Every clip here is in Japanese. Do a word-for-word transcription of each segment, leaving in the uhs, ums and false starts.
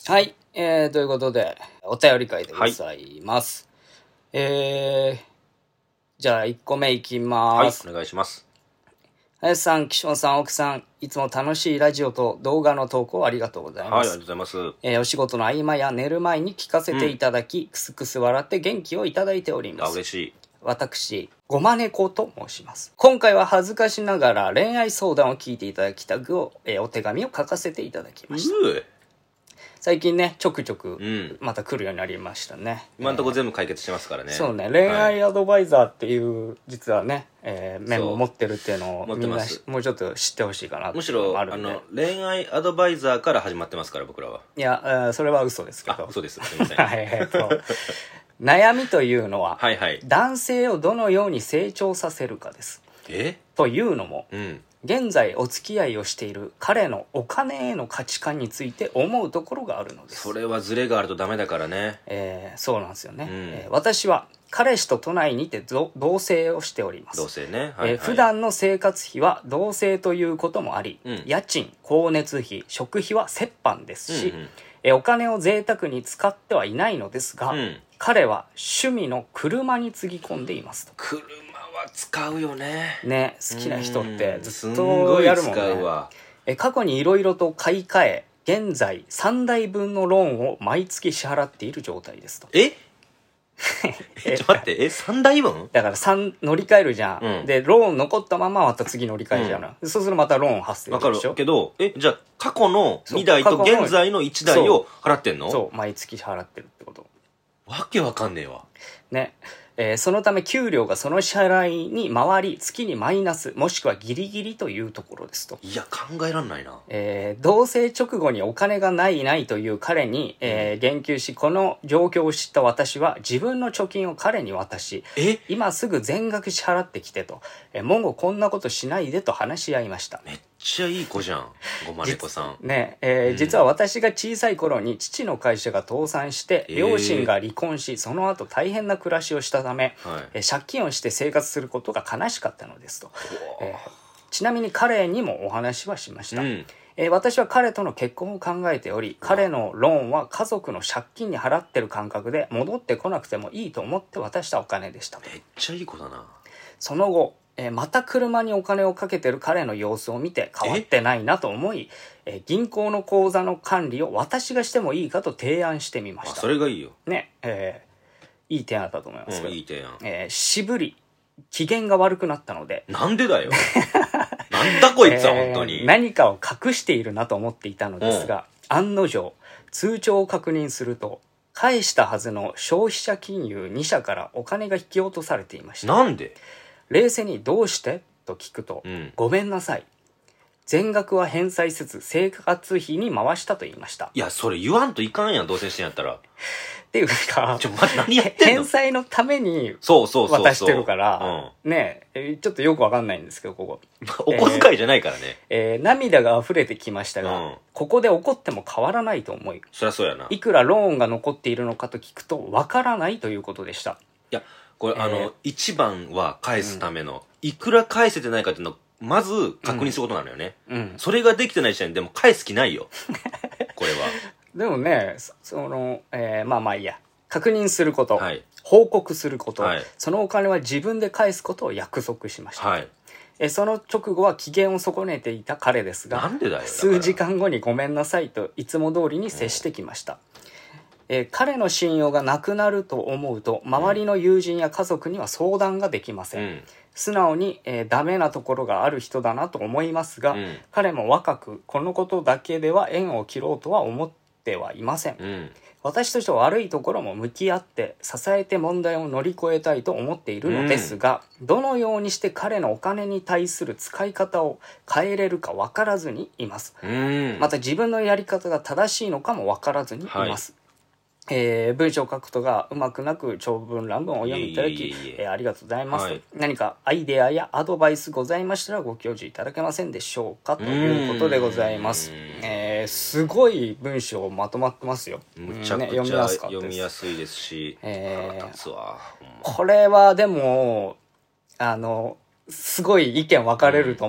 はい、えー、ということでお便り会でございます、はい、えー、じゃあいっこめいきます。 はい、お願いします。 林さん、岸本さん、奥さん、いつも楽しいラジオと動画の投稿ありがとうございます。 はい、ありがとうございます。 えー、お仕事の合間や寝る前に聞かせていただき、うん、クスクス笑って元気をいただいております。 あ、嬉しい。 私、ごまねこと申します。今回は恥ずかしながら恋愛相談を聞いていただきたく、えー、お手紙を書かせていただきました。 う最近ねちょくちょくまた来るようになりましたね、 うん、今のところ全部解決してますからね。 そうね、恋愛アドバイザーっていう実はね、えー、面も持ってるっていうのをみんなもうちょっと知ってほしいかなってむしろあの恋愛アドバイザーから始まってますから僕らは。 いやそれは嘘ですけど。 あ、嘘です、すみませんはい、えっと悩みというのは、 はいはい、 男性をどのように成長させるかです。 えというのも、 うん、 現在お付き合いをしている彼のお金への価値観について思うところがあるのです。 それはズレがあるとダメだからね。 えー、そうなんですよね、 うん、 えー、私は彼氏と都内にて同棲をしております。 同棲ね、はいはい、えー、普段の生活費は同棲ということもあり、うん、家賃、光熱費、食費は折半ですし、うんうん、えー、お金を贅沢に使ってはいないのですが、うん、彼は趣味の車につぎ込んでいますと。 車は使うよね。 ね、好きな人ってずっとやるもんね。 すんごい使うわ。 え過去にいろいろと買い替え、現在さんだいぶんのローンを毎月支払っている状態ですと。 ええちょっと待って、えさんだいぶんだからさん乗り換えるじゃん、うん、でローン残ったまままた次乗り換えじゃん、うん、そうするとまたローン発生でしょ。 分かるけど、えじゃあ過去のにだいと現在のいちだいを払ってんの？ そう、そう毎月払ってるってこと。 わけわかんねえわね。えー、そのため給料がその支払いに回り月にマイナスもしくはギリギリというところですと。 いや考えらんないな、 えー、同棲直後にお金がないないという彼に、えー、言及し、この状況を知った私は自分の貯金を彼に渡し、 え今すぐ全額支払ってきてと、えー、もうこんなことしないでと話し合いました。 めっちゃいい子じゃんごまねこさんね。えーうん、実は私が小さい頃に父の会社が倒産して、えー、両親が離婚し、その後大変な暮らしをしたため、はい、えー、借金をして生活することが悲しかったのですと。えー、ちなみに彼にもお話はしました、うん、えー、私は彼との結婚を考えており、彼のローンは家族の借金に払ってる感覚で戻ってこなくてもいいと思って渡したお金でしたと。 めっちゃいい子だな。 その後えー、また車にお金をかけてる彼の様子を見て変わってないなと思い、えー、銀行の口座の管理を私がしてもいいかと提案してみました。 あ、それがいいよね、えー、いい提案だったと思いますけど、 うん、いい提案、 えー、渋り機嫌が悪くなったので。 なんでだよなんだこいつは本当に、 えー、何かを隠しているなと思っていたのですが、うん、案の定通帳を確認すると返したはずの消費者金融に社からお金が引き落とされていました。 なんで？ 冷静にどうしてと聞くと、うん、ごめんなさい、全額は返済せず生活費に回したと言いました。 いやそれ言わんといかんやん、同棲してんやったら。 っていうかちょ待って何やってんの？ 返済のために渡してるからねえ、ちょっとよくわかんないんですけどここお小遣いじゃないからね、 えーえー、涙が溢れてきましたが、うん、ここで怒っても変わらないと思い、 そりゃそうやな。 いくらローンが残っているのかと聞くとわからないということでした。 いやこれ、えー、あの一番は返すための、うん、いくら返せてないかっていうのをまず確認することなのよね、うんうん、それができてない時点ででも返す気ないよこれは。 でもねその、えー、まあまあいいや、確認すること、はい、報告すること、はい、そのお金は自分で返すことを約束しました、はい、えその直後は機嫌を損ねていた彼ですが、 なんでだよ、 数時間後にごめんなさいといつも通りに接してきました、うん、え彼の信用がなくなると思うと周りの友人や家族には相談ができません、うん、素直に、えー、ダメなところがある人だなと思いますが、うん、彼も若くこのことだけでは縁を切ろうとは思ってはいません、うん、私としては悪いところも向き合って支えて問題を乗り越えたいと思っているのですが、うん、どのようにして彼のお金に対する使い方を変えれるか分からずにいます、うん、また自分のやり方が正しいのかも分からずにいます、はい、えー、文章を書くことがうまくなく長文乱文を読みいただき、いえいえいえ、えー、ありがとうございます、はい、何かアイデアやアドバイスございましたらご教授いただけませんでしょうかということでございます、えー、すごい文章まとまってますよ。 むちゃくちゃ、ね、読みやすかったです。読みやすいですし、えー、腹立つわ。 これはでもあのすごい意見分かれると思う、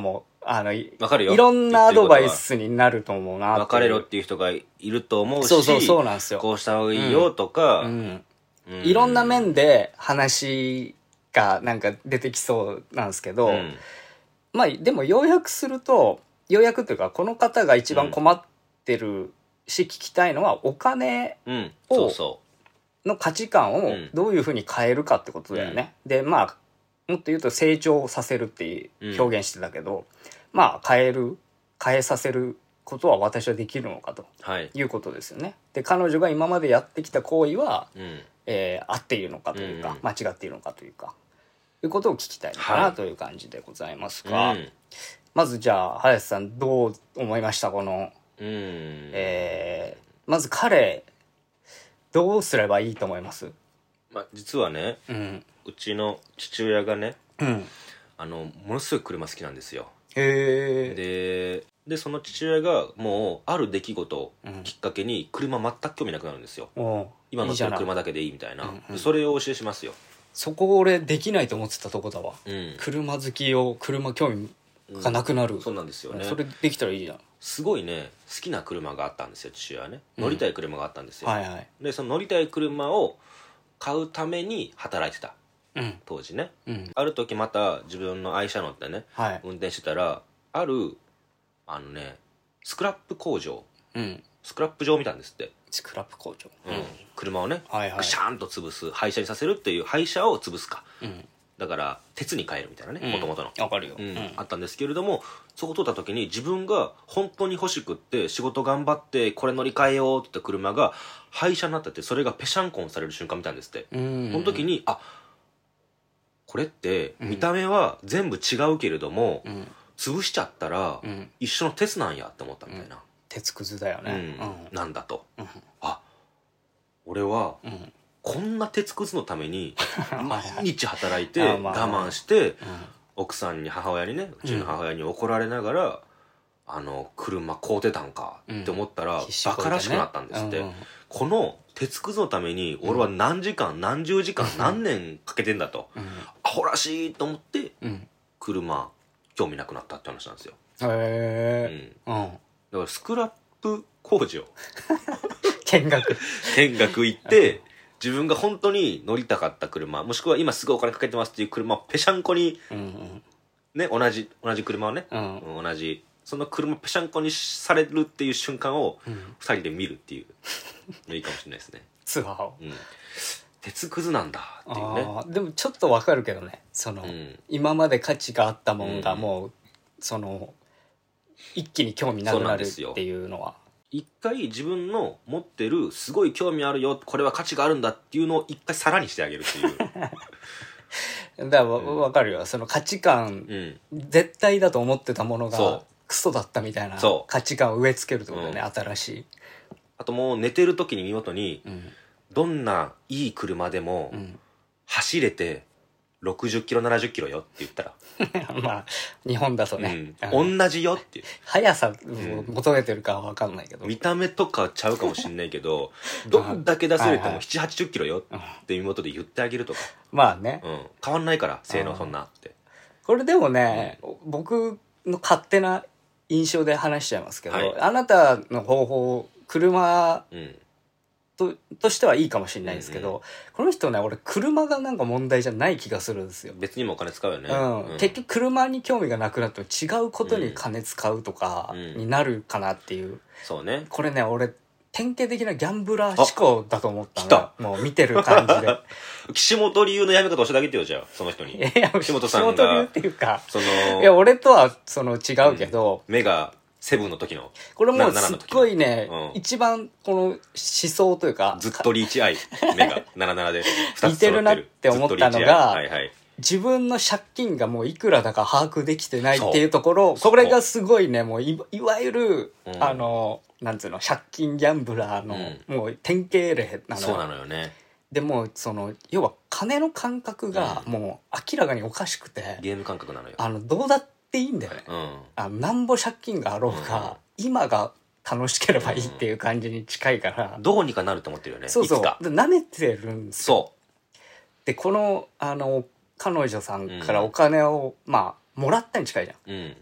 あのわかるよ、 いろんなアドバイスになると思うなっていう。 別れろっていう人がいると思うし、 そうそうそうなんですよ。 こうした方がいいよとか、 うんうんうん、いろんな面で話がなんか出てきそうなんですけど、うん、まあでも要約すると、要約っていうかこの方が一番困ってるし聞きたいのはお金を、うん、そうそうの価値観をどういうふうに変えるかってことだよね。うん、でまあもっと言うと成長させるっていう表現してたけど、うん、まあ変える変えさせることは私はできるのかということですよね。はい、で彼女が今までやってきた行為は、うん、えー、合っているのかというか、うん、間違っているのかというかいうことを聞きたいのかなという感じでございますが、はい、うん、まずじゃあ林さんどう思いましたこの、うん、えー、まず彼どうすればいいと思います？ まあ、実はね、うん、うちの父親がね、うん、あのものすごい車好きなんですよ。へででその父親がもうある出来事をきっかけに車全く興味なくなるんですよ。うん、今乗ってる車だけでいいみたいな、うんうん、それをお教えしますよ。 そこ俺できないと思ってたとこだわ、うん、車好きを車興味がなくなる、うん、 そうなんですよね。 それできたらいいじゃん。 すごいね好きな車があったんですよ父親はね。乗りたい車があったんですよ、うんはいはい、でその乗りたい車を買うために働いてた、うん、当時ね、うん、ある時また自分の愛車乗ってね、はい、運転してたらあるあのねスクラップ工場、うん、スクラップ場を見たんですって。 スクラップ工場、 うん、車をね、はいはい、グシャーンと潰す廃車にさせるっていう廃車を潰すか、うん、だから鉄に変えるみたいなねもともとの分かるよ、 うんうん、あったんですけれども、そこを通った時に自分が本当に欲しくって仕事頑張ってこれ乗り換えようって言った車が廃車になっててそれがペシャンコンされる瞬間見たんですって。うんその時にあこれって見た目は全部違うけれども、うん、潰しちゃったら一緒の鉄なんやって思ったみたいな、うん、 鉄くずだよね、 うんうん、なんだと、うん、あ俺は、うん、こんな鉄くずのために毎日働いて我慢して、うん、奥さんに母親にねうちの母親に怒られながら、うん、あの車買うてたんかって思ったら、うん、バカらしくなったんですって、うんうん、この鉄くずのために俺は何時間、うん、何十時間、うん、何年かけてんだと、うん、アホらしいと思って、うん、車興味なくなったって話なんですよ。へえ、うん、うん、だからスクラップ工場見学見学行って自分が本当に乗りたかった車もしくは今すぐお金かけてますっていう車をペシャンコに、うんうん、ね同じ同じ車をね、うん、同じその車ペシャンコにされるっていう瞬間をふたりで見るっていうのいいかもしれないですね。 ツアーを、うん、 鉄くずなんだっていうね。 あでもちょっとわかるけどねその、うん、今まで価値があったもんがもう、うん、その一気に興味なくなるっていうのは一回自分の持ってるすごい興味あるよこれは価値があるんだっていうのを一回さらにしてあげるっていうだから分かるよその価値観、うん、絶対だと思ってたものがクソだったみたいな価値観を植え付けるってことだよね、うん、新しい。 あともう寝てる時に見事に、うん、どんないい車でも、うん、走れてろくじゅっキロななじゅっキロよって言ったらまあ日本だとね、 うん、同じよっていう速さを求めてるかは分かんないけど、 うん、見た目とかちゃうかもしんないけどどんだけ出せれてもななじゅうはちじゅっキロよって妹で言ってあげるとかまあね、 うん、変わんないから性能そんなってこれでもね、うん、僕の勝手な印象で話しちゃいますけど、はい、あなたの方法車、うんと, としてはいいかもしれないですけど、うんうん、この人ね俺車がなんか問題じゃない気がするんですよ。 別にもお金使うよね、 うんうん、結局車に興味がなくなっても違うことに金使うとかになるかなっていう、うんうん、 そうねこれね俺典型的なギャンブラー思考だと思ったのもう見てる感じで岸本流のやめ方教えてあげてよじゃあその人に。いや岸本さんが岸本流っていうかそのいや俺とはその違うけど、 うん、目がセブンの時のこれもうすっごいね、うん、一番この思想というかずっとリーチアイ目がななななでふたつ似てるなって思ったのが、はいはい、自分の借金がもういくらだか把握できてないっていうところこれがすごいねもう い, いわゆる、うん、あのなんつうの借金ギャンブラーの、うん、もう典型例なの。 そうなのよね。 でもその要は金の感覚がもう明らかにおかしくて、 うん、ゲーム感覚なのよ。 あのどうだっていいんだよね、うん、あのなんぼ借金があろうが、うん、今が楽しければいいっていう感じに近いから、 うん、どうにかなると思ってるよね。 そうそうで舐めてるんですよ。そうでこのあの彼女さんからお金を、うん、まあもらったに近いじゃん、うん、もらっ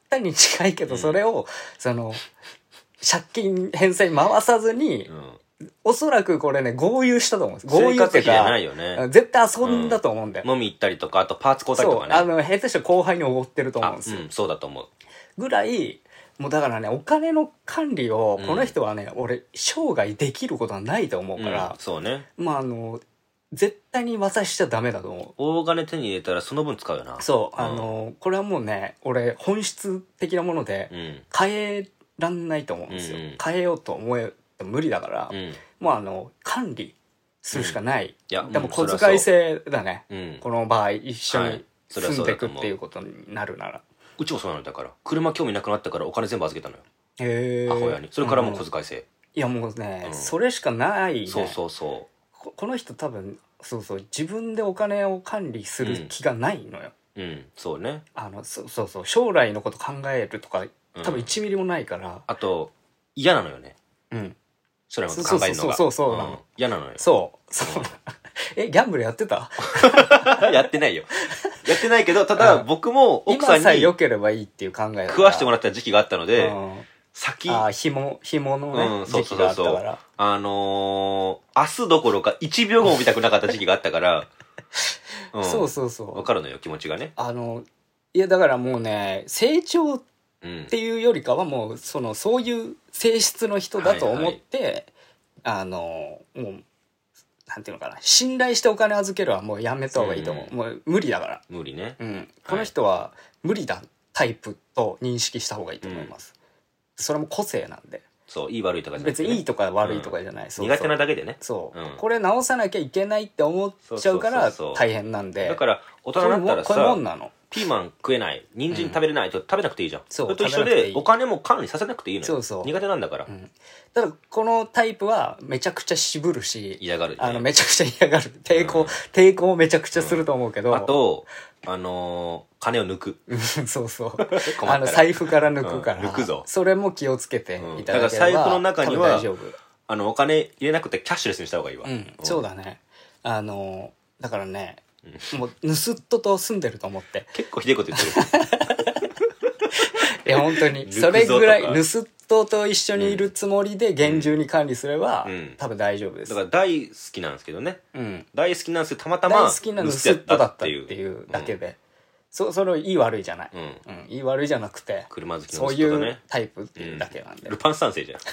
対に近いけど、それを、うん、その借金返済回さずに、うん、おそらくこれね豪遊したと思うんです。豪遊っていうか、生活費じゃないよね、絶対遊んだと思うんだよ、 うん、飲み行ったりとか、あとパーツ買うたりとかね、 そう、あの下手したら後輩におごってると思うんですよ、 うん、そうだと思うぐらい。もうだからね、お金の管理をこの人はね、うん、俺生涯できることはないと思うから、 うん、そうね、 まああの絶対に渡しちゃダメだと思う。 大金手に入れたらその分使うよな。 そう、うん、あのこれはもうね、俺本質的なもので変えらんないと思うんですよ、うんうん、変えようと思えても無理だから、うん、もうあの管理するしかない、うん、いやでも小遣い制だね、うん、この場合一緒に住んでいくっていうことになるなら、 うちもそうなんだから、車興味なくなったからお金全部預けたのよ、へ母親に。それからもう小遣い制、うん、 いやもうね、うん、それしかないね。 そうそうそう、 こ, この人多分そうそう自分でお金を管理する気がないのよ、 うん、うん、そうね、 あのそそうそう将来のこと考えるとか多分いちミリもないから、うん、 あと嫌なのよね、うん、将来のこと考えるのがそうそうそうそうそう、うん、 嫌なのよ。 そうそう、うん、えギャンブルやってたやってないよ、やってないけど、ただ僕も奥さんに今さえ良ければいいっていう考えだから食わしてもらった時期があったので、うん、先あ紐紐のね、うん、時期があったから、 あのー、明日どころかいちびょうごも見たくなかった時期があったから、 うん、そうそうそう、 分かるのよ気持ちがね。 あのいやだからもうね、成長っていうよりかはもうそのそういう性質の人だと思って、はいはい、あのもうなんていうのかな、信頼してお金預けるはもうやめた方がいいと思う、うん、もう無理だから。 無理ね、 うん、この人は無理だタイプと認識した方がいいと思います、うん、それも個性なんで。 そういい悪いとかじゃなくて、ね、 別にいいとか悪いとかじゃない、うん、そうそう苦手なだけでね、 そう、うん、これ直さなきゃいけないって思っちゃうから大変なんで。 だから大人になったらさ、 こういうもんなの。 ピーマン食えない、人参食べれないと食べなくていいじゃん、うん、それと一緒でお金も管理させなくていいのよ。そうそう、苦手なんだから、うん、 ただこのタイプはめちゃくちゃ渋るし嫌がる、ね、 あのめちゃくちゃ嫌がる、抵抗、うん、抵抗をめちゃくちゃすると思うけど、うん、 あとあのー、金を抜くそうそうあの財布から抜くから、うん、 抜くぞ、 それも気をつけていただければ、 うん、だから財布の中にはあのお金入れなくてキャッシュレスにした方がいいわ、 うんうん、そうだね。あのー、だからね、もう盗っ人と住んでると思って結構ひでえこと言ってるいや本当にそれぐらい盗っ人と一緒にいるつもりで厳重に管理すれば、うん、多分大丈夫です。 だから大好きなんですけどね、うん、大好きなんですけどたまたま大好きな盗っ人だったっていうだけで、うん、そ, それをいい悪いじゃない、うんうん、いい悪いじゃなくて車好きの盗っ人だね、そういうタイプっていうだけなんで、 うん、ルパン三世じゃん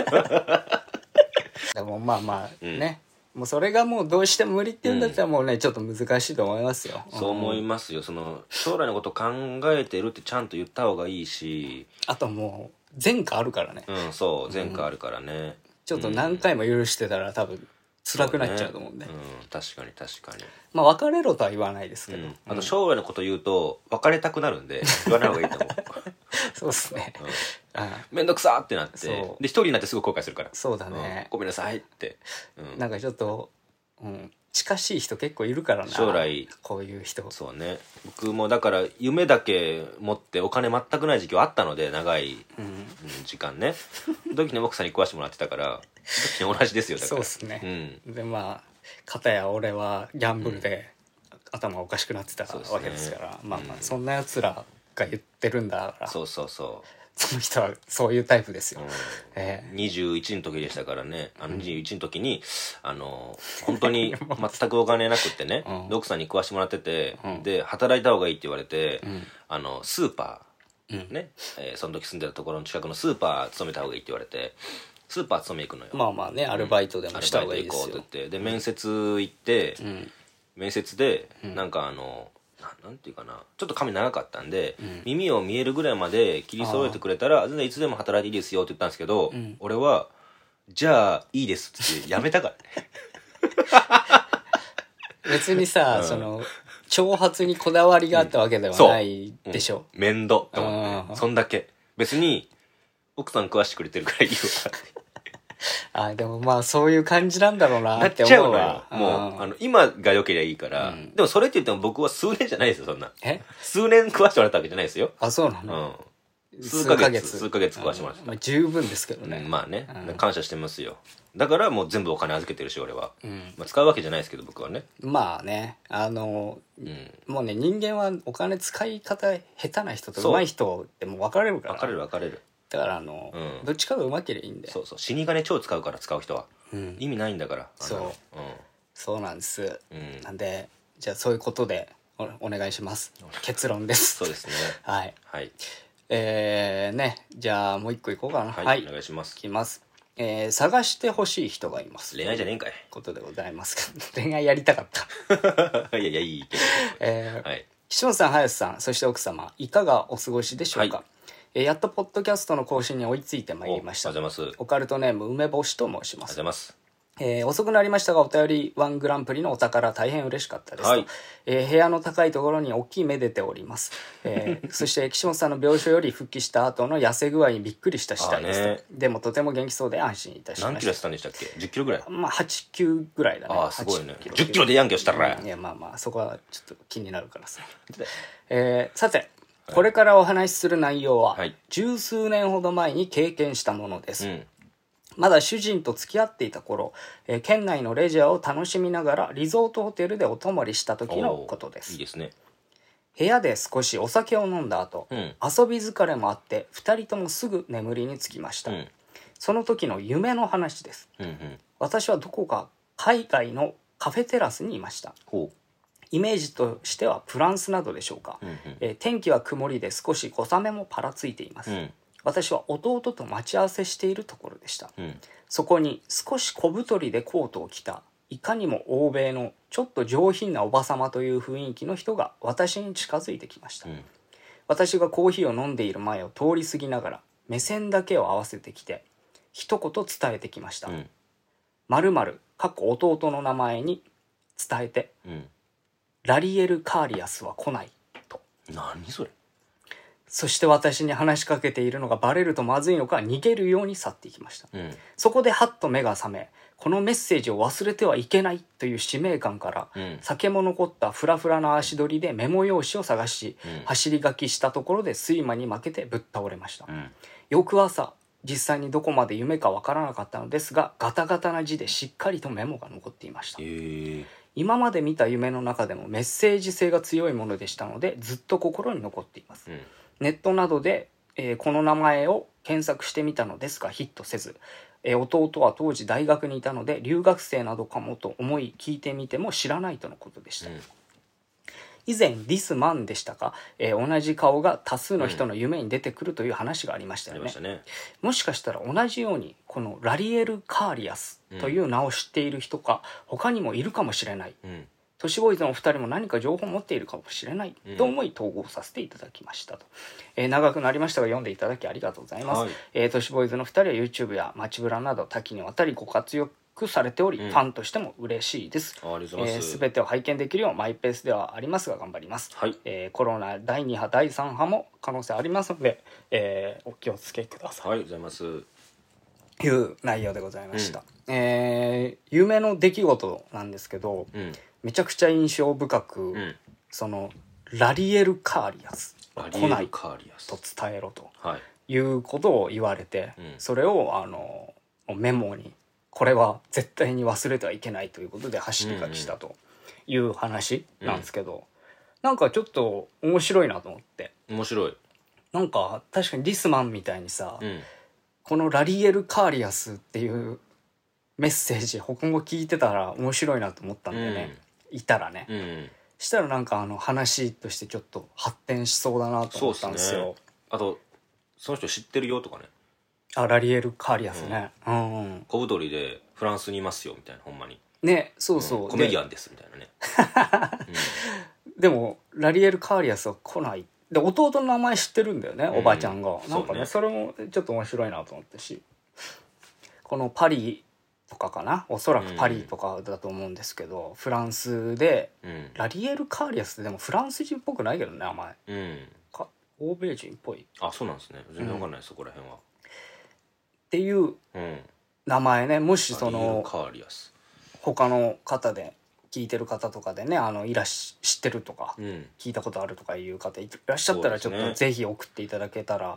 でもまあまあね、うん、もうそれがもうどうしても無理っていうんだったらもうね、うん、ちょっと難しいと思いますよ。 そう思いますよ。その将来のこと考えてるってちゃんと言った方がいいし、 あともう前科あるからね。 うん、そう前科あるからね、うん、 ちょっと何回も許してたら多分辛くなっちゃうと思うんで、 う、ね、うん、確かに確かに。 まあ別れろとは言わないですけど、うん、 あと将来のこと言うと別れたくなるんで言わない方がいいと思うそうっすね、 うん、めんどくさってなってで一人になってすぐ後悔するから。 そうだね、 うん、ごめんなさいって、 うん、なんかちょっと、うん、近しい人結構いるからな、 将来こういう人。 そうね、僕もだから夢だけ持ってお金全くない時期はあったので、長い、うん、時間ね時に奥さんに食わしてもらってたから時に同じですよ。だからそうっすね、うん、でまあ片や俺はギャンブルで頭おかしくなってたわけですから、うん、まあまあそんなやつらが言ってるんだから、 そうそうそう、 その人はそういうタイプですよ、うん、 えー、にじゅういちの時でしたからね。あのにじゅういちの時にあの本当に全くお金なくってね、うん、奥さんに食わしてもらってて、うん、で働いた方がいいって言われて、うん、あのスーパー、うん、ね、えー、その時住んでたところの近くのスーパー勤めた方がいいって言われてスーパー勤め行くのよ。 まあまあね、アルバイトでもした方がいいですよ、うん、アルバイト行こうって言って、で面接行って、うん、面接で、うん、なんかあのなんていうかな、ちょっと髪長かったんで、うん、耳を見えるぐらいまで切り揃えてくれたら全然いつでも働いていいですよって言ったんですけど、うん、俺はじゃあいいですって言ってやめたからね別にさ、うん、その長髪にこだわりがあったわけではないでしょ、 うん、面倒と思って、そんだけ別に奥さん食わしてくれてるからいいわあ、でもまあそういう感じなんだろうなって思うわ。なっちゃうのよ。もうあの今が良ければいいから、うん、でもそれって言っても僕は数年じゃないですよ、そんな。え数年食わしてもらったわけじゃないですよ。 あ、そうなの、 数ヶ月数ヶ月食わしてもらってた、 まあ、十分ですけどね、 うん、まあね、 うん、 感謝してますよ。だからもう全部お金預けてるし俺は、 うん、 まあ、使うわけじゃないですけど僕はね。 まあねあの、うん、もうね人間はお金使い方下手な人と上手い人ってもう分かれるから分かれる分かれる。 だからあの、 うん、 どっちかが上手ければいいんで。 そうそう死神超使うから使う人は、うん、意味ないんだから。 そう、うん、そうなんです、うん、なんでじゃあそういうことで お, お願いします。結論です。 そうですねはい、 はい、 えーねじゃあもう一個いこうかな。 はい、はい、お願いします。 いきます。えー、探してほしい人がいます。 恋愛じゃねえんかいことでございます恋愛やりたかったいやいやいいけど、 えーはい、岸本さん林さんそして奥様いかがお過ごしでしょうか。はい、えー、やっとポッドキャストの更新に追いついてまいりました。 お, オカルトネーム梅干しと申します。 ありがとうございます。 えー、遅くなりましたがお便りワングランプリのお宝大変嬉しかったですと、はい、えー、部屋の高いところに大きい目出ております、えー、そして岸本さんの病床より復帰した後の痩せ具合にびっくりした次第ですと、ね、でもとても元気そうで安心いたしました。 何キロ痩せたんでしたっけ。じゅっキロぐらい。 まあはちきゅうぐらいだね。 ああすごいね。じゅっキロでヤンキョしたら、 いやまあまあそこはちょっと気になるからさえー、さてこれからお話しする内容は、はい、十数年ほど前に経験したものです、うん、まだ主人と付き合っていた頃、えー、県内のレジャーを楽しみながらリゾートホテルでお泊まりした時のことです。 いいですね。 部屋で少しお酒を飲んだ後、うん、遊び疲れもあってふたりともすぐ眠りにつきました、うん、その時の夢の話です、うんうん、私はどこか海外のカフェテラスにいました。ほうイメージとしてはフランスなどでしょうか、うんうんえー、天気は曇りで少し小雨もパラついています、うん、私は弟と待ち合わせしているところでした、うん、そこに少し小太りでコートを着たいかにも欧米のちょっと上品なおばさまという雰囲気の人が私に近づいてきました、うん、私がコーヒーを飲んでいる前を通り過ぎながら目線だけを合わせてきて一言伝えてきました、うん、〇〇かっこ弟の名前に伝えて、うんラリエル・カーリアスは来ないと。 何それ。 そして私に話しかけているのがバレるとまずいのか逃げるように去っていきました、うん、そこでハッと目が覚めこのメッセージを忘れてはいけないという使命感から、うん、酒も残ったフラフラな足取りでメモ用紙を探し、うん、走り書きしたところで睡魔に負けてぶっ倒れました、うん、翌朝実際にどこまで夢かわからなかったのですがガタガタな字でしっかりとメモが残っていました、えー今まで見た夢の中でもメッセージ性が強いものでしたのでずっと心に残っています、うん、ネットなどで、えー、この名前を検索してみたのですがヒットせず、えー、弟は当時大学にいたので留学生などかもと思い聞いてみても知らないとのことでした、うん以前「This Man」でしたか、えー、同じ顔が多数の人の夢に出てくるという話がありましたよね、うんね、もしかしたら同じようにこのラリエル・カーリアスという名を知っている人が他にもいるかもしれない、うん、都市ボーイズのお二人も何か情報を持っているかもしれない、うん、と思い投稿させていただきましたと、えー、長くなりましたが読んでいただきありがとうございます、はいえー、都市ボーイズの二人は YouTube や街ブラなど多岐にわたりご活用されており、うん、ファンとしても嬉しいです。 ありがとうございます。 すべ、えー、てを拝見できるようマイペースではありますが頑張ります、はいえー、コロナだいに波だいさん波も可能性ありますので、えー、お気をつけください。 はい、ありがとうございます。 いう内容でございました、うんえー、夢の出来事なんですけど、うん、めちゃくちゃ印象深く、うん、そのラリエル・カーリアス来ないと伝えろということを言われて、はい、それをあのメモにこれは絶対に忘れてはいけないということで走り書きしたという話なんですけど、うんうん、なんかちょっと面白いなと思って。 面白い。 なんか確かにリスマンみたいにさ、うん、このラリエル・カーリアスっていうメッセージ他も聞いてたら面白いなと思ったんだよね、うん、いたらね、うん、したらなんかあの話としてちょっと発展しそうだなと思ったんですよ。そうっすね。 あとその人知ってるよとかね。 あラリエル・カーリアスね、うんうん、 小太りでフランスにいますよみたいなほんまにねそうそう、うん、 コメディアンですみたいなね、 うん、でもラリエル・カーリアスは来ないで弟の名前知ってるんだよね、うん、おばちゃんがなんかね そ, ねそれもちょっと面白いなと思ったしこのパリとかかなおそらくパリとかだと思うんですけど、うん、フランスで、うん、ラリエル・カーリアスってでもフランス人っぽくないけどね名前、うん、か欧米人っぽい。 あそうなんですね全然わかんない、うん、そこら辺はっていう名前ね、もしそのカーリアス他の方で聞いてる方とかでねあのいらし知ってるとか、うん、聞いたことあるとかいう方いらっしゃったらちょっとぜひ送っていただけたら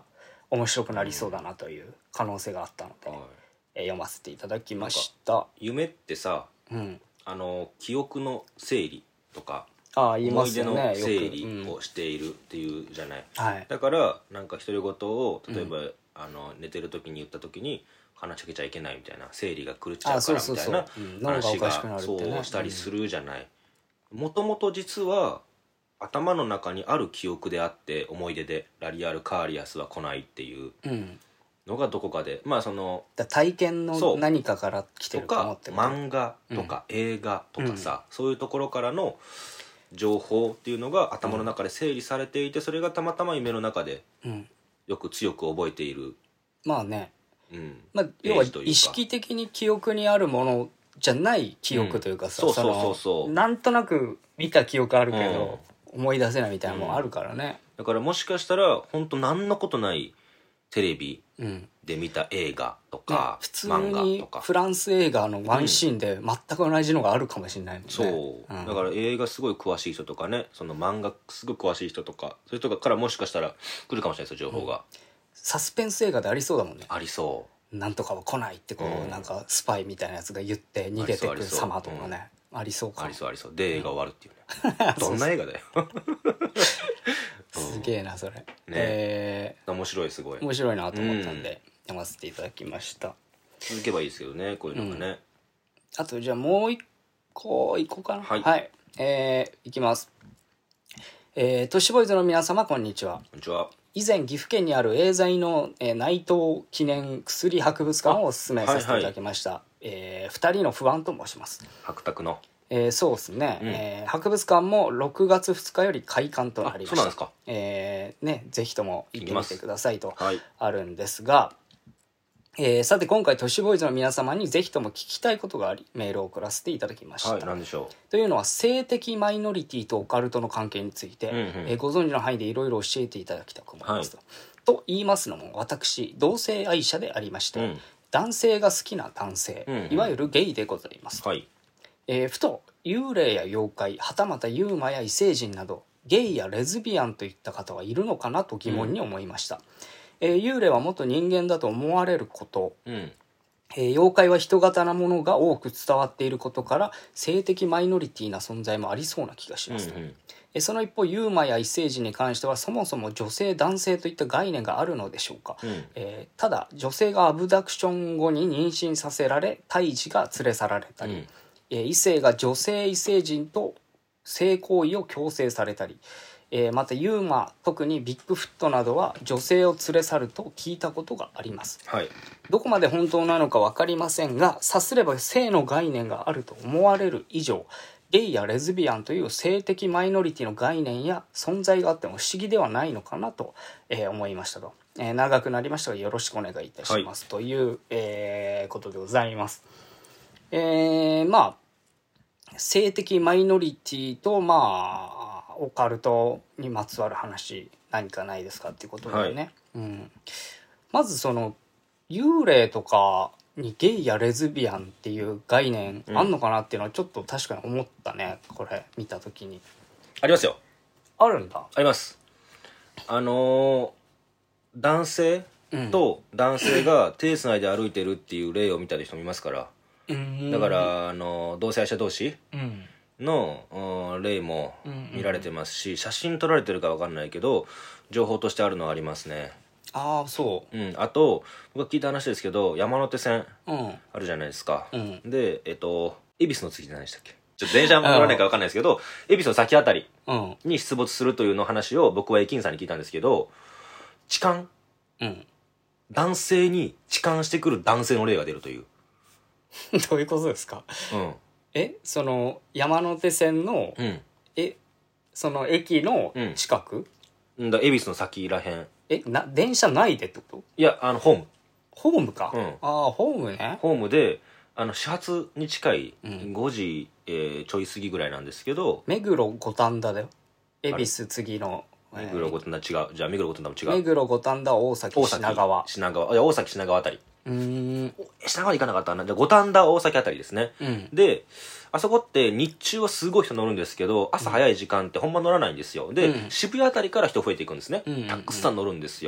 面白くなりそうだなという可能性があったので、 はい、 えー読ませていただきました。 夢ってさ、 うん、 あの記憶の整理とかああ言いま思い出すよね、 の整理をしているっていうじゃない、 うん、はい、 だからなんか独り言を例えば、うん、あの寝てる時に言った時に話しかけちゃいけないみたいな、生理が狂っちゃうからみたいな話がそうしたりするじゃない。もともと実は頭の中にある記憶であって思い出で、ラリアルカーリアスは来ないっていうのがどこかで、まあそのだ体験の何かから来てるかもってこと、漫画とか映画とかさ、うん、そういうところからの情報っていうのが頭の中で整理されていて、それがたまたま夢の中でよく強く覚えている、うん、 まあね、うん、まあ、要は意識的に記憶にあるものじゃない記憶というかさ、 うん、そうそうそうそう、 なんとなく見た記憶あるけど、うん、思い出せないみたいなのもあるからね、 うん、だからもしかしたら本当何のことないテレビで見た映画とか、 うん、ね、普通にフランス映画のワンシーンで全く同じのがあるかもしれないもんね、 そう、うん、だから映画すごい詳しい人とかね、その漫画すごい詳しい人とか、そういう人からもしかしたら来るかもしれないですよ、情報が、うん、 サスペンス映画でありそうだもんね。 ありそう、 なんとかは来ないってこう、うん、なんかスパイみたいなやつが言って逃げてくる様とかね、ありそうか、 ありそうありそうで映画終わるっていうね、うん、どんな映画だよすげえなそれ、ね、 えー、面白い、すごい面白いなと思ったんで、うん、読ませていただきました。 続けばいいですけどね、こういうのがね、 うん、あとじゃあもう一個いこうかな。はい、はい、えー、いきます。えー、都市ボーイズの皆様こんにちは。 こんにちは。 以前岐阜県にあるエーザイの、えー、内藤記念薬博物館をお勧めさせていただきました、はいはい、えー、ふたりの不安と申します。 白卓の、 えー、そうですね、うん、えー、博物館もろくがつふつかより開館となりました。 そうなんですか。 えーね、ぜひとも行ってみてくださいとあるんですが、はい、えー、さて今回都市ボーイズの皆様にぜひとも聞きたいことがありメールを送らせていただきました。 はい、何でしょう。 というのは性的マイノリティとオカルトの関係について、うんうん、えー、ご存知の範囲でいろいろ教えていただきたく思いますと、はい、と言いますのも私同性愛者でありまして、うん、男性が好きな男性、うんうん、いわゆるゲイでございます、はい、えー、ふと幽霊や妖怪はたまたユーマや異星人などゲイやレズビアンといった方はいるのかなと疑問に思いました、うん、えー、幽霊は元人間だと思われること、うん、えー、妖怪は人型なものが多く伝わっていることから性的マイノリティな存在もありそうな気がします、うんうん、えー、その一方ユーマや異星人に関してはそもそも女性男性といった概念があるのでしょうか、うん、えー、ただ女性がアブダクション後に妊娠させられ胎児が連れ去られたり、うん、えー、異性が女性異星人と性行為を強制されたり、えー、またユーマ特にビッグフットなどは女性を連れ去ると聞いたことがあります、はい、どこまで本当なのか分かりませんがさすれば性の概念があると思われる以上ゲイやレズビアンという性的マイノリティの概念や存在があっても不思議ではないのかなと、えー、思いましたと、えー、長くなりましたがよろしくお願いいたします、はい、という、えー、ことでございます。えー、まあ性的マイノリティとまあオカルトにまつわる話何かないですかっていうことだよね、はい、うん、まずその幽霊とかにゲイやレズビアンっていう概念あんのかなっていうのはちょっと確かに思ったね、これ見た時に。 ありますよ。 あるんだ。 あります。あのー、男性と男性が手つないで歩いてるっていう例を見た人もいますから、うん、だからあの同性愛者同士の、うん、例も見られてますし、写真撮られてるか分かんないけど情報としてあるのはありますね。 ああそう、 うん、あと僕が聞いた話ですけど山手線あるじゃないですか、うん、でえっと恵比寿の次じゃないでしたっけ、ちょっと電車乗らないか分かんないですけど恵比寿の先あたりに出没するというの話を僕は駅員さんに聞いたんですけど、痴漢、うん、男性に痴漢してくる男性の例が出るというどういうことですか、うん、えその山手線の、うん、えその駅の近く、 うん、だ恵比寿の先らへん、 えな電車内でってこと？ いやあのホームホームか、うん、ああホームね、 ホームであの始発に近いごじ、うん、えー、ちょい過ぎぐらいなんですけど、 目黒五反田だよ。恵比寿次の目黒五反田違う、じゃあ目黒五反田も違う。 目黒五反田大崎品川品川いや大崎品川あたり、うーん品川行かなかったな、じゃあ五反田大崎あたりですね、うん、であそこって日中はすごい人乗るんですけど朝早い時間ってほんま乗らないんですよ。で、うん、渋谷あたりから人増えていくんですね、うんうんうん、たくさん乗るんですよ。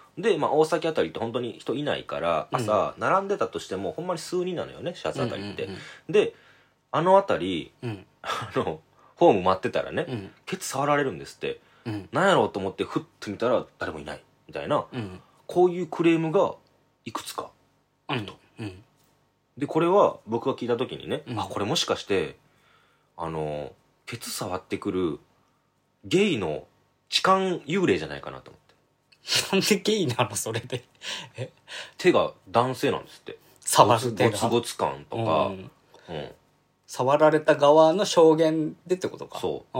で、まあ、大崎あたりって本当に人いないから朝並んでたとしてもほんまに数人なのよね、始発あたりって、うんうんうん、であのあたり、うん、あのホーム待ってたらね、うん、ケツ触られるんですって、うん、なんやろうと思ってふっと見たら誰もいないみたいな、うん、こういうクレームがいくつかあると、うんうん、でこれは僕が聞いた時にね、うん、あこれもしかしてあのケツ触ってくるゲイの痴漢幽霊じゃないかなと思って。 なんでゲイなのそれでえ手が男性なんですって、 触る手がゴツゴツ感とか、うん、 うん、触られた側の証言でってことか。 そう、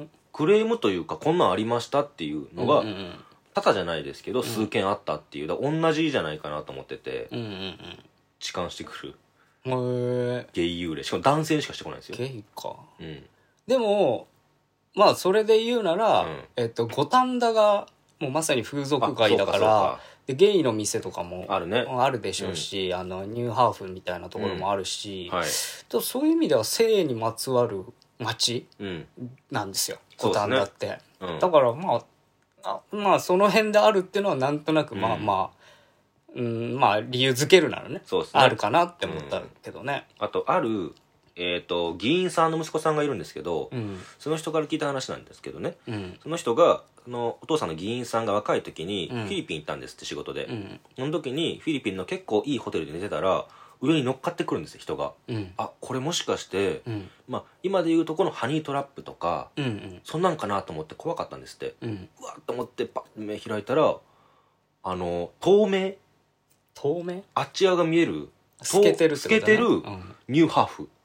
クレームというかこんなんありましたっていうのが、うんうんうん、多々じゃないですけど数件あったっていう、だ同じじゃないかなと思ってて、うんうんうん、痴漢してくるへゲイ幽霊、しかも男性しかしてこないんですよ。 ゲイか、うん、でもまあそれで言うなら、うん、えっと五反田がもうまさに風俗街だからでゲイの店とかもあるね、あるでしょうし、うん、あのニューハーフみたいなところもあるし、うんはい、とそういう意味では性にまつわる街なんですよ、五反田って、うん、だからまああまあその辺であるっていうのはなんとなくまあまあ、うん、うんまあ理由づけるなら ね, そうですねあるかなって思ったけどね、 うん、あとあるえー、と議員さんの息子さんがいるんですけど、うん、その人から聞いた話なんですけどね、うん、その人がそのお父さんの議員さんが若い時にフィリピン行ったんですって、仕事で、うん、その時にフィリピンの結構いいホテルで寝てたら上に乗っかってくるんですよ人が、うん、あこれもしかして、うんまあ、今でいうとこのハニートラップとか、うんうん、そんなんかなと思って怖かったんですって、うん、うわっと思ってパッと目開いたらあの透明透明あっち側が見える透けてるってことね、 透けてるニューハーフ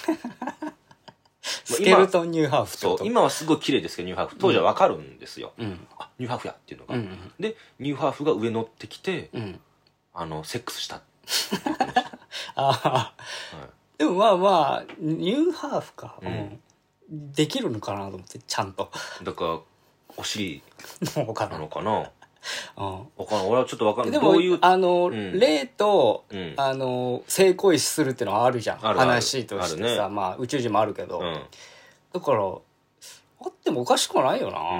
スケルトンニューハーフってこと。 そう今はすごい綺麗ですけどニューハーフ当時は分かるんですよ、うん、あニューハーフやっていうのが、うんうん、でニューハーフが上乗ってきて、うん、あのセックスしたあ、はい、でもまあまあニューハーフか、うん、できるのかなと思ってちゃんとだからお尻なのかなうん、 分からん俺はちょっと分かんない。 でもどういうあの、うん、霊と、うん、あの性行為するっていうのはあるじゃん、あるある話としてさ、ね、まあ宇宙人もあるけど、うん、だからあってもおかしくはないよな、うん、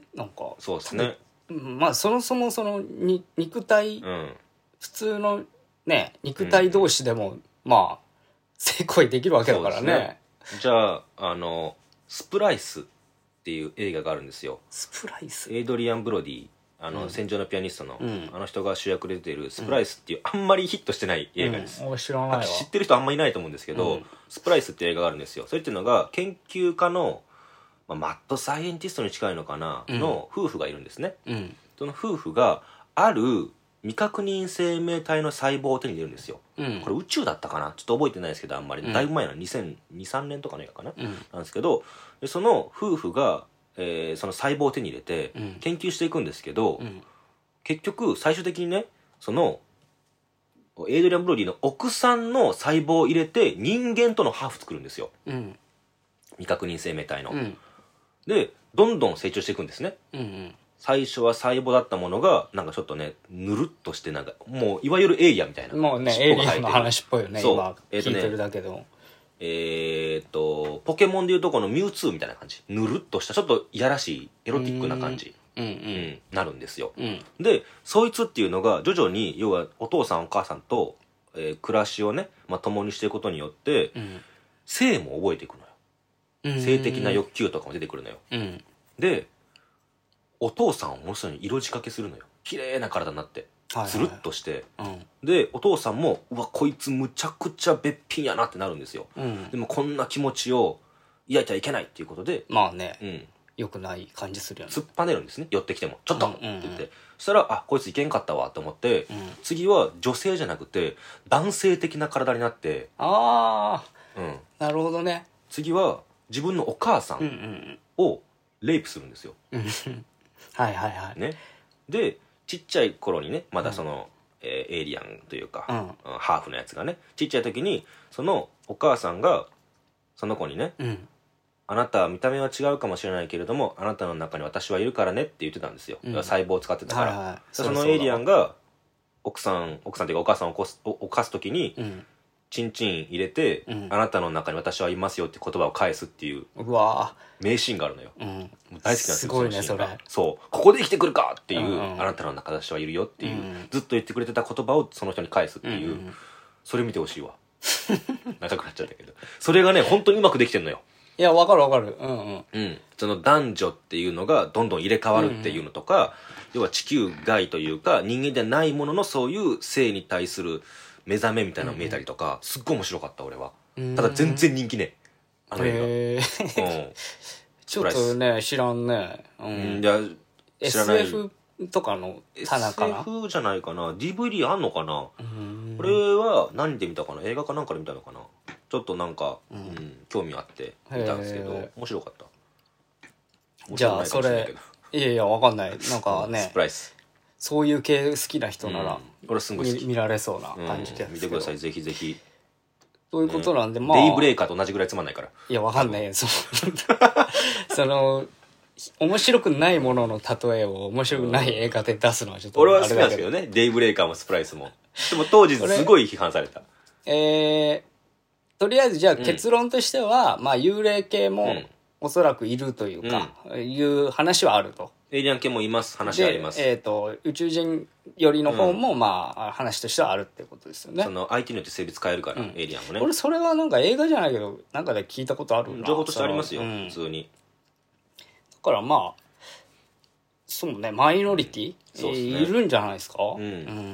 なんかそうですね、 まあそもそもそのに肉体、うん、普通のね肉体同士でも、うん、まあ性行為できるわけだから ね, ねじゃああのスプライスっていう映画があるんですよ。 スプライスエイドリアン・ブロディあの、うん、戦場のピアニストの、うん、あの人が主役で出てるスプライスっていう、うん、あんまりヒットしてない映画です、 うん、知らないわ。 知ってる人あんまりいないと思うんですけど、うん、スプライスっていう映画があるんですよ。それっていうのが研究家の、まあ、マッドサイエンティストに近いのかな、うん、の夫婦がいるんですね、うん、その夫婦がある未確認生命体の細胞を手に入れるんですよ、うん、これ宇宙だったかなちょっと覚えてないですけどあんまり、うん、だいぶ前のにせんに、さんねんとかの映画かな、うん、なんですけどでその夫婦が、えー、その細胞を手に入れて研究していくんですけど、うん結局最終的にねそのエイドリアン・ブロディの奥さんの細胞を入れて人間とのハーフ作るんですよ、うん、未確認生命体の、うん、でどんどん成長していくんですね、うんうん、最初は細胞だったものがなんかちょっとねぬるっとしてなんかもういわゆるエイリアンみたいなもうねエイリアンの話っぽいよね今聞いてるだけど、 えー、っとポケモンでいうとこのミュウツーみたいな感じぬるっとしたちょっといやらしいエロティックな感じうんうんうん、なるんですよ、うん、でそいつっていうのが徐々に要はお父さんお母さんと、えー、暮らしをね、まあ、共にしていくことによって、うん、性も覚えていくのよ、性的な欲求とかも出てくるのよ、うん、でお父さんをものすごい色仕掛けするのよ綺麗な体になってつるっとして、はいはい、でお父さんもうわこいつむちゃくちゃべっぴんやなってなるんですよ、うん、でもこんな気持ちを抱いてはいけないっていうことでまあね、うんよくない感じするよね。 突っぱねるんですね寄ってきてもちょっと、うんうんうん、って言ってそしたらあこいついけんかったわと思って、うん、次は女性じゃなくて男性的な体になってああ、うん、なるほどね。 次は自分のお母さんをレイプするんですよ、うんうん、 はいはいはい、 ね、でちっちゃい頃にねまだその、うんえー、エイリアンというか、うん、ハーフのやつがねちっちゃい時にそのお母さんがその子にね、うんあなたは見た目は違うかもしれないけれどもあなたの中に私はいるからねって言ってたんですよ、うん、細胞を使ってたから、はいはい、そのエイリアンが奥さん奥さんっていうかお母さんを起こす犯す時に、うん、 チンチン入れて、 うんあなたの中に私はいますよって言葉を返すっていううわ名シーンがあるのよ、 ー、うん、 もう大好きなんですよ。 すごいねのシーンがそれ。 そうここで生きてくるかっていう、 うんうん、 あなたの中に私はいるよっていう、 うんずっと言ってくれてた言葉をその人に返すっていう、 うんうん、 それ見てほしいわ長くなっちゃったけど、それがね本当にうまくできてんのよ。 いやわかるわかる、うんうん、 うん、その男女っていうのがどんどん入れ替わるっていうのとか、うん、要は地球外というか人間ではないもののそういう性に対する目覚めみたいなの見えたりとか、うん、すっごい面白かった俺は。ただ全然人気ねあの映画、うん、 ちょっとね知らんね、うん、 いや知らない。 エスエフ とかの棚かな。 エスエフ じゃないかな。 ディーブイディー あんのかな。これは何で見たかな、映画かなんかで見たのかな。ちょっとなんか、うんうん、興味あって見たんですけど面白かった。 じゃあそれいやいやわかんないなんかね、 スプライスそういう系好きな人なら、 うん、俺すごい好き見, 見られそうな感じで、 うん、見てくださいぜひぜひ。 そういうことなんで、ね、まあデイブレイカーと同じぐらいつまんないから。 いやわかんないそその面白くないものの例えを面白くない映画で出すのはちょっと俺は好きなんですけどね、デイブレイカーもスプライスも。でも当時すごい批判された。 えー、とりあえずじゃあ結論としては、うん、まあ幽霊系もおそらくいるというか、うん、いう話はあると。 エイリアン系もいます。話あります。 えーと、宇宙人寄りの方も、うん、まあ話としてはあるってことですよね。 その相手によって性別変えるから、うん、エイリアンもね。 俺それはなんか映画じゃないけどなんかで聞いたことあるな。 情報としてありますよ、 うん、 普通に。 だからまあそうねマイノリティ、うんね、いるんじゃないですか、 うんうん、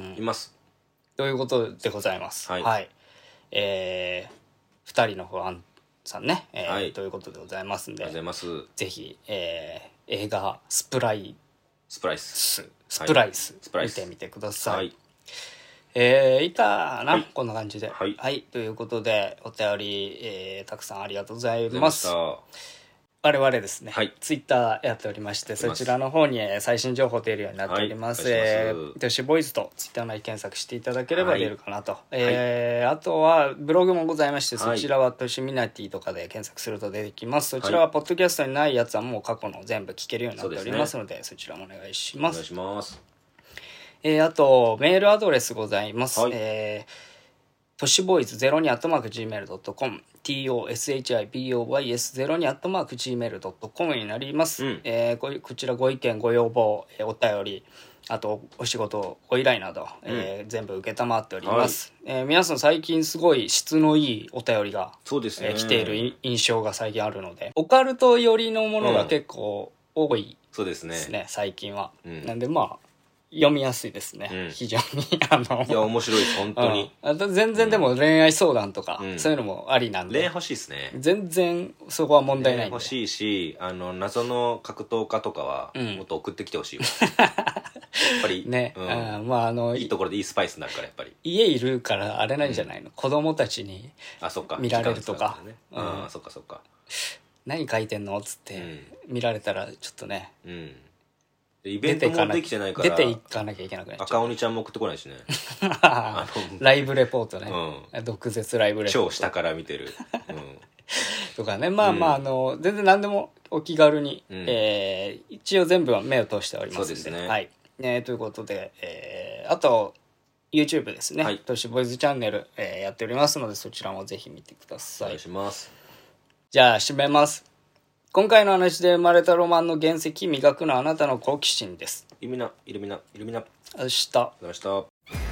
います。 ということでございます。はい、はい、えー、ふたりの不安さんね、えーはい、ということでございますんで、 ありがとうございます。 ぜひ、えー映画スプライスプライススプライス、はい、見てみてください。はい、えー、いたな、はい、こんな感じで、はい、はい、ということでお便り、えー、たくさんありがとうございます。我々ですね、はい、ツイッターやっておりましてそちらの方に最新情報出るようになっております。都市ボーイズとツイッター内検索していただければ出るかなと、はい、えーはい、あとはブログもございましてそちらは都市ミナティとかで検索すると出てきます。そちらはポッドキャストにないやつはもう過去の全部聞けるようになっておりますの で, そ, で、ね、そちらもお願いします。 お願いします。 えー、あとメールアドレスございます。はい、えー都市ボーイズゼロにアットマーク ジーメールドットコム トシボーイズゼロにアットマーク ジーメールドットコム になります。うん、えー、こ, こちらご意見ご要望、えー、お便りあとお仕事ご依頼など、うんえー、全部受けたまっております。はいえー、皆さん最近すごい質のいいお便りがそうですね、 えー、来ている印象が最近あるのでオカルト寄りのものが結構多いですね、 うん、そうですね最近は、うん、なんでまあ読みやすいですね、うん、非常にあのいや面白いです本当に、 うん、あと全然でも恋愛相談とか、うん、そういうのもありなんで恋愛欲しいですね。 全然そこは問題ないんで欲しいしあの謎の格闘家とかはもっと送ってきてほしいわ、うん、やっぱりね、うん、あまああのいいところでいいスパイスになるからやっぱり家いるからあれなんじゃないの、うん、子供たちに見られるとか、 ねうん、あそっかそっか何書いてんのっつって見られたらちょっとね、 うんイベントもできてないから出ていかなきゃいけなくなっちゃう。 赤鬼ちゃんも送ってこないしねライブレポートね、 うん、 毒舌ライブレポート超下から見てる、うん、 とかねまあまあ、うん、あの全然何でもお気軽に、うんえー、一応全部は目を通しておりますのでそうですね、 はいね、ということで、えー、あと YouTube ですね、はい、都市ボーイズチャンネル、えー、やっておりますのでそちらもぜひ見てください。 お願いします。 じゃあ締めます。今回の話で生まれたロマンの原石磨くのあなたの好奇心です。 イルミナイルミナイルミナ明日明日